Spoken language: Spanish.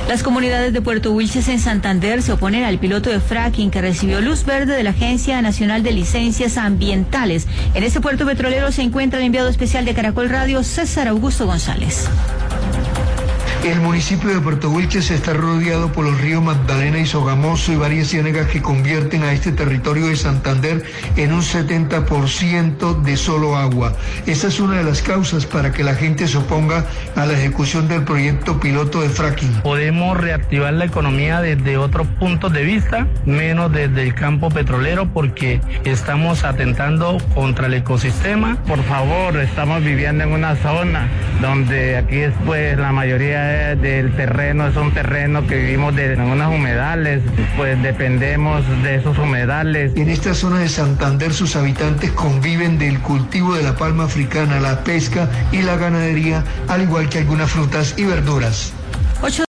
Las comunidades de Puerto Wilches en Santander se oponen al piloto de fracking que recibió luz verde de la Agencia Nacional de Licencias Ambientales. En este puerto petrolero se encuentra el enviado especial de Caracol Radio, César Augusto González. El municipio de Puerto Wilches está rodeado por los ríos Magdalena y Sogamoso y varias ciénagas que convierten a este territorio de Santander en un 70% de solo agua. Esa es una de las causas para que la gente se oponga a la ejecución del proyecto piloto de fracking. Podemos reactivar la economía desde otros puntos de vista, menos desde el campo petrolero, porque estamos atentando contra el ecosistema. Por favor, estamos viviendo en una zona donde aquí pues la mayoría del terreno es un terreno que vivimos en unas humedales, pues dependemos de esos humedales. En esta zona de Santander sus habitantes conviven del cultivo de la palma africana, la pesca y la ganadería, al igual que algunas frutas y verduras.